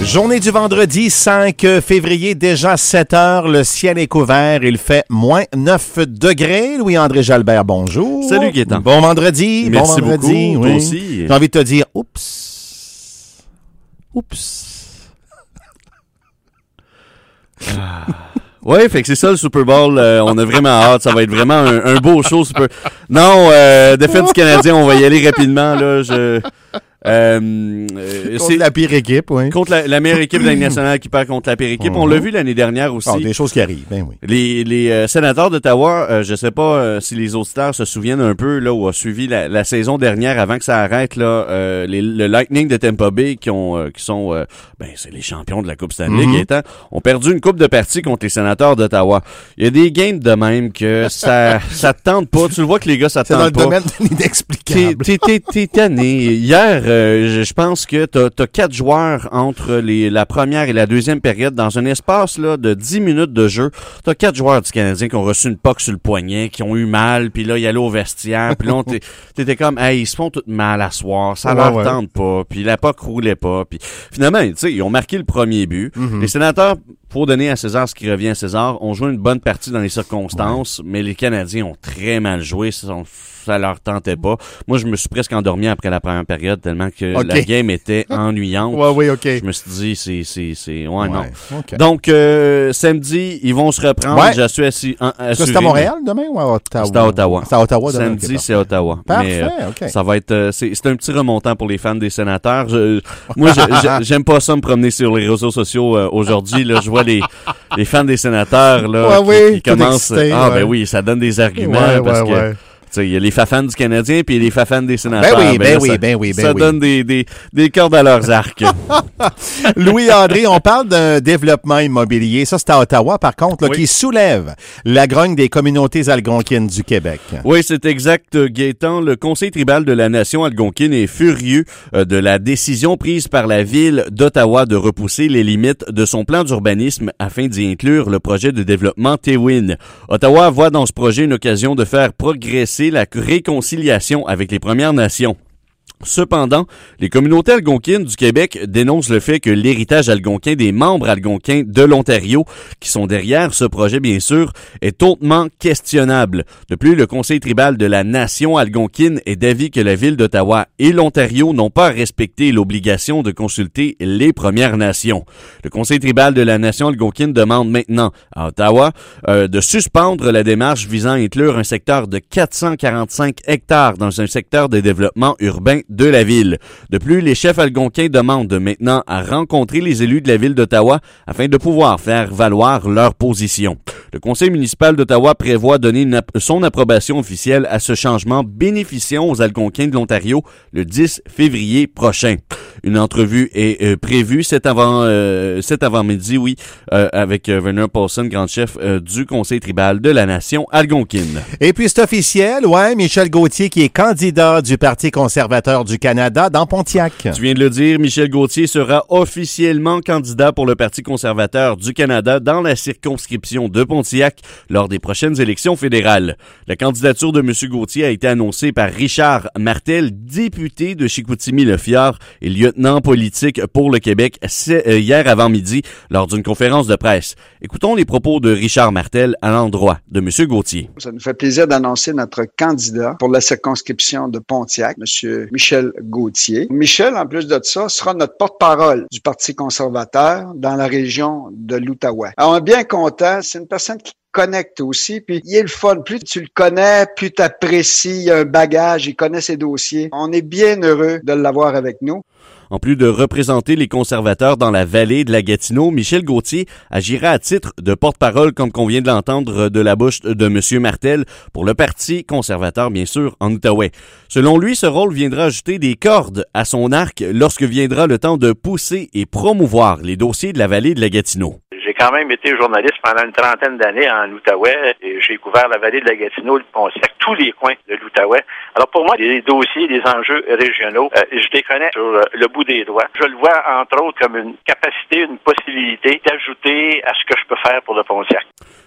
Journée du vendredi 5 février, déjà 7 heures, le ciel est couvert, il fait moins 9 degrés. Louis-André Jalbert, bonjour. Salut Gaétan. Bon vendredi. Merci bon vendredi. beaucoup, toi aussi. J'ai envie de te dire, oups. Ouais, fait que c'est ça le Super Bowl. On a vraiment hâte. Ça va être vraiment un beau show. Non, défaite du Canadien, on va y aller rapidement. Là, C'est la pire équipe, oui. Contre la meilleure équipe de la Ligue nationale qui perd contre la pire équipe. On l'a vu l'année dernière aussi. Des choses qui arrivent, ben oui. Les sénateurs d'Ottawa, je sais pas si les auditeurs se souviennent un peu là ou ont suivi la saison dernière avant que ça arrête là, le Lightning de Tampa Bay qui sont c'est les champions de la Coupe Stanley Gaétan, ont perdu une coupe de partie contre les sénateurs d'Ottawa. Il y a des games de même que ça te tente pas. Tu le vois que les gars ça te tente pas. C'est dans le domaine de l'inexplicable. T'es tanné. Hier, je pense que t'as 4 joueurs entre la première et la deuxième période dans un espace là de 10 minutes de jeu. T'as 4 joueurs du Canadien qui ont reçu une poque sur le poignet, qui ont eu mal, puis là ils allaient au vestiaire, puis là t'étais comme ils se font tout mal à soir, ça leur tente pas, puis la poque roulait pas, puis finalement tu sais ils ont marqué le premier but. Les sénateurs, faut donner à César ce qui revient à César, ont joué une bonne partie dans les circonstances, mais les Canadiens ont très mal joué, ça leur tentait pas. Moi, je me suis presque endormi après la première période tellement que la game était ennuyante. Je me suis dit, c'est non. Okay. Donc, samedi, ils vont se reprendre. Je suis assis. C'est à Montréal demain ou à Ottawa? C'est à Ottawa. C'est à Ottawa demain. Samedi, c'est à Ottawa. Parfait, mais, ça va être, c'est un petit remontant pour les fans des sénateurs. Moi, j'aime pas ça me promener sur les réseaux sociaux aujourd'hui. Là, je vois les fans des sénateurs là qui commencent. Ben oui, ça donne des arguments parce que. Il y a les fafans du Canadien puis les fafans des sénateurs. Ben oui. Ça donne des cordes à leurs arcs. Louis-André, on parle d'un développement immobilier. Ça, c'est à Ottawa, par contre, qui soulève la grogne des communautés algonquines du Québec. Oui, c'est exact, Gaétan. Le Conseil tribal de la Nation algonquine est furieux de la décision prise par la ville d'Ottawa de repousser les limites de son plan d'urbanisme afin d'y inclure le projet de développement Tewin. Ottawa voit dans ce projet une occasion de faire progresser la réconciliation avec les Premières Nations. Cependant, les communautés algonquines du Québec dénoncent le fait que l'héritage algonquin des membres algonquins de l'Ontario, qui sont derrière ce projet bien sûr, est hautement questionnable. De plus, le Conseil tribal de la Nation algonquine est d'avis que la ville d'Ottawa et l'Ontario n'ont pas respecté l'obligation de consulter les Premières Nations. Le Conseil tribal de la Nation algonquine demande maintenant à Ottawa de suspendre la démarche visant à inclure un secteur de 445 hectares dans un secteur de développement urbain de la ville. De plus, les chefs algonquins demandent maintenant à rencontrer les élus de la ville d'Ottawa afin de pouvoir faire valoir leur position. Le conseil municipal d'Ottawa prévoit donner son approbation officielle à ce changement bénéficiant aux algonquins de l'Ontario le 10 février prochain. Une entrevue est prévue cet avant-midi, avec Werner Paulson, grand chef du conseil tribal de la Nation algonquine. Et puis c'est officiel, Michel Gauthier qui est candidat du Parti conservateur du Canada dans Pontiac. Tu viens de le dire, Michel Gauthier sera officiellement candidat pour le Parti conservateur du Canada dans la circonscription de Pontiac lors des prochaines élections fédérales. La candidature de M. Gauthier a été annoncée par Richard Martel, député de Chicoutimi-Le-Fjord et lieutenant politique pour le Québec hier avant-midi lors d'une conférence de presse. Écoutons les propos de Richard Martel à l'endroit de M. Gauthier. Ça nous fait plaisir d'annoncer notre candidat pour la circonscription de Pontiac, M. Michel Gauthier. Michel, en plus de ça, sera notre porte-parole du Parti conservateur dans la région de l'Outaouais. Alors, on est bien content. C'est une personne qui connecte aussi, puis il est le fun. Plus tu le connais, plus tu apprécies, il y a un bagage, il connaît ses dossiers. On est bien heureux de l'avoir avec nous. En plus de représenter les conservateurs dans la vallée de la Gatineau, Michel Gauthier agira à titre de porte-parole, comme qu'on vient de l'entendre de la bouche de M. Martel, pour le Parti conservateur, bien sûr, en Outaouais. Selon lui, ce rôle viendra ajouter des cordes à son arc lorsque viendra le temps de pousser et promouvoir les dossiers de la vallée de la Gatineau. J'ai quand même été journaliste pendant une trentaine d'années en Outaouais et j'ai couvert la vallée de la Gatineau, le Pontiac, tous les coins de l'Outaouais. Alors pour moi, les dossiers, les enjeux régionaux, je les connais sur le bout des doigts. Je le vois entre autres comme une capacité, une possibilité d'ajouter à ce que je peux faire pour le Pontiac.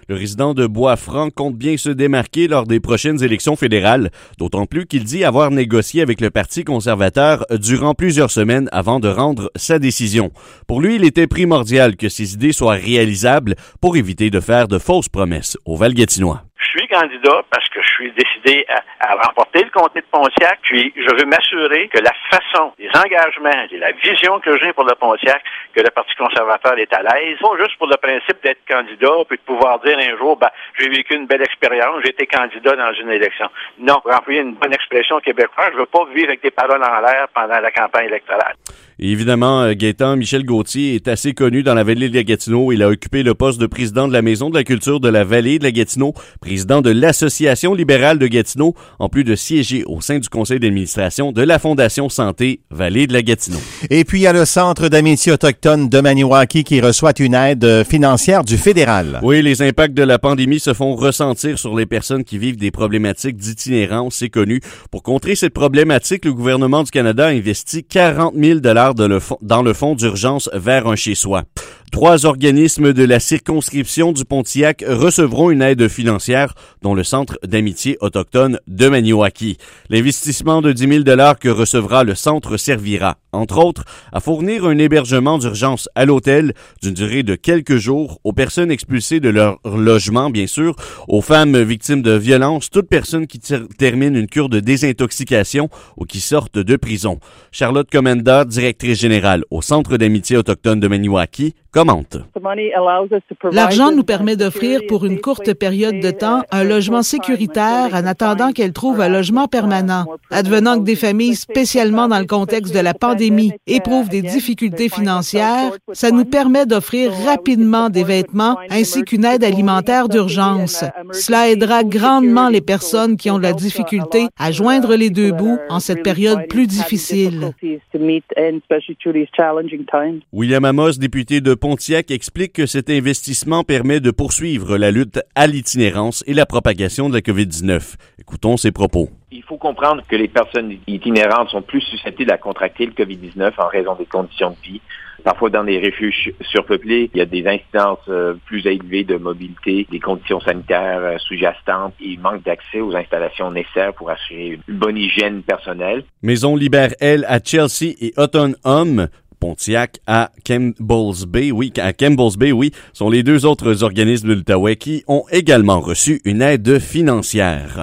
Le résident de Bois-Franc compte bien se démarquer lors des prochaines élections fédérales, d'autant plus qu'il dit avoir négocié avec le Parti conservateur durant plusieurs semaines avant de rendre sa décision. Pour lui, il était primordial que ses idées soient réalisables pour éviter de faire de fausses promesses aux Val-Gatinois. Je suis candidat parce que je suis décidé à remporter le comté de Pontiac, puis je veux m'assurer que la façon, les engagements et la vision que j'ai pour le Pontiac, que le Parti conservateur est à l'aise, pas juste pour le principe d'être candidat, puis de pouvoir dire un jour, j'ai vécu une belle expérience, j'ai été candidat dans une élection. Non, pour employer une bonne expression québécoise, je veux pas vivre avec des paroles en l'air pendant la campagne électorale. Et évidemment, Gaétan, Michel Gauthier est assez connu dans la vallée de la Gatineau. Il a occupé le poste de président de la Maison de la culture de la vallée de la Gatineau, président de l'Association libérale de Gatineau, en plus de siéger au sein du conseil d'administration de la Fondation Santé Vallée de la Gatineau. Et puis, il y a le Centre d'amitié autochtone de Maniwaki qui reçoit une aide financière du fédéral. Oui, les impacts de la pandémie se font ressentir sur les personnes qui vivent des problématiques d'itinérance, c'est connu. Pour contrer cette problématique, le gouvernement du Canada a investi 40 000 $ dans le fonds d'urgence vers un chez-soi. 3 organismes de la circonscription du Pontiac recevront une aide financière, dont le Centre d'amitié autochtone de Maniwaki. L'investissement de 10 000 $ que recevra le centre servira, entre autres, à fournir un hébergement d'urgence à l'hôtel d'une durée de quelques jours aux personnes expulsées de leur logement, bien sûr, aux femmes victimes de violences, toute personne qui termine une cure de désintoxication ou qui sortent de prison. Charlotte Comenda, directrice générale au Centre d'amitié autochtone de Maniwaki, commente. L'argent nous permet d'offrir pour une courte période de temps un logement sécuritaire en attendant qu'elles trouvent un logement permanent. Advenant que des familles, spécialement dans le contexte de la pandémie, éprouvent des difficultés financières, ça nous permet d'offrir rapidement des vêtements ainsi qu'une aide alimentaire d'urgence. Cela aidera grandement les personnes qui ont de la difficulté à joindre les deux bouts en cette période plus difficile. William Amos, député de Pontiac, explique que cet investissement permet de poursuivre la lutte à l'itinérance et la propagation de la COVID-19. Écoutons ses propos. Il faut comprendre que les personnes itinérantes sont plus susceptibles à contracter le COVID-19 en raison des conditions de vie. Parfois, dans des refuges surpeuplés, il y a des incidences plus élevées de mobilité, des conditions sanitaires sous-jacentes et manque d'accès aux installations nécessaires pour assurer une bonne hygiène personnelle. Maison Libère, elle, à Chelsea et Autumn Home, Pontiac à Campbell's Bay, sont les 2 autres organismes de l'Outaouais qui ont également reçu une aide financière.